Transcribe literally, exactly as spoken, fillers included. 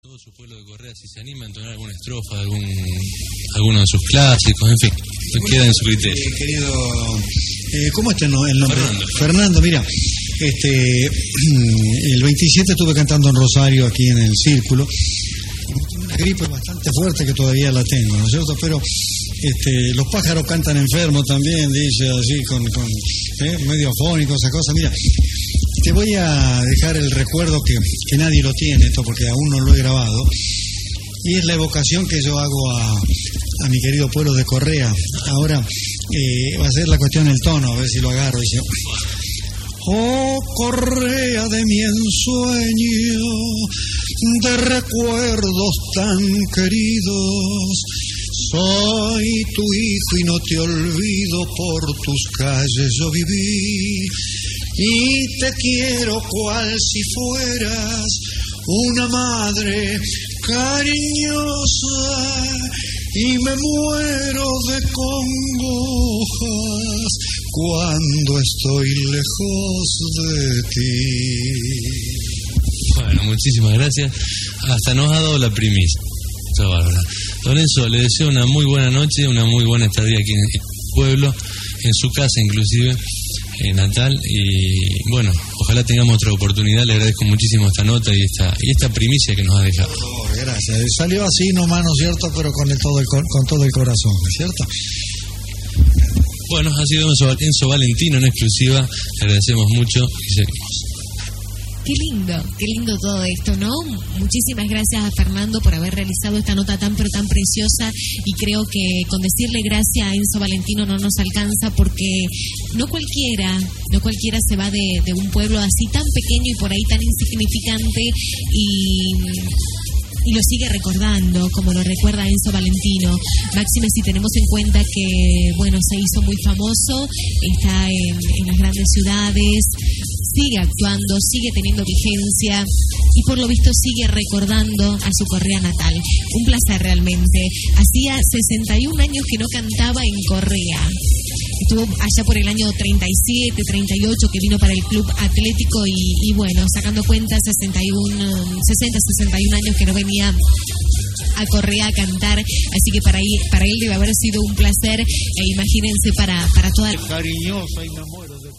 Todo su pueblo de Correa, si se anima a entonar alguna estrofa, algún, alguno de sus clásicos, en fin, queda en su criterio. Eh, querido, eh, ¿cómo está el nombre? Fernando. Fernando, mira, este, el veintisiete estuve cantando en Rosario, aquí en el Círculo. Una gripe bastante fuerte que todavía la tengo, ¿no es cierto? Pero este, los pájaros cantan enfermos también, dice así, con, con eh, medio afónico, esa cosa. Mira, te voy a dejar el recuerdo que, que nadie lo tiene, esto porque aún no lo he grabado, y es la evocación que yo hago a, a mi querido pueblo de Correa. Ahora eh, va a ser la cuestión del tono, a ver si lo agarro. Dice: oh Correa de mi ensueño, de recuerdos tan queridos, soy tu hijo y no te olvido, por tus calles yo viví, y te quiero cual si fueras una madre cariñosa, y me muero de congojas cuando estoy lejos de ti. Bueno, muchísimas gracias. Hasta nos ha dado la primicia. Está bárbara. Don Enzo, le deseo una muy buena noche, una muy buena estadía aquí en el pueblo, en su casa inclusive, en natal, y bueno, ojalá tengamos otra oportunidad. Le agradezco muchísimo esta nota y esta y esta primicia que nos ha dejado. Oh, gracias. Salió así nomás, ¿no es cierto? Pero con el, todo el, con todo el corazón, ¿no es cierto? Bueno, ha sido Enzo, Enzo Valentino en exclusiva. Le agradecemos mucho y seguimos. Qué lindo, qué lindo todo esto, ¿no? Muchísimas gracias a Fernando por haber realizado esta nota tan pero tan preciosa, y creo que con decirle gracias a Enzo Valentino no nos alcanza, porque no cualquiera, no cualquiera se va de, de un pueblo así tan pequeño y por ahí tan insignificante y... y lo sigue recordando, como lo recuerda Enzo Valentino. Máxime si tenemos en cuenta que, bueno, se hizo muy famoso, está en, en las grandes ciudades, sigue actuando, sigue teniendo vigencia y por lo visto sigue recordando a su Correa natal. Un placer realmente. Hacía sesenta y un años que no cantaba en Correa. Estuvo allá por el año treinta y siete, treinta y ocho que vino para el Club Atlético y, y bueno, sacando cuenta, sesenta y uno, sesenta, sesenta y un años que no venía a Correa a cantar, así que para él, para él debe haber sido un placer, e imagínense para, para toda... Cariñosa y me muero de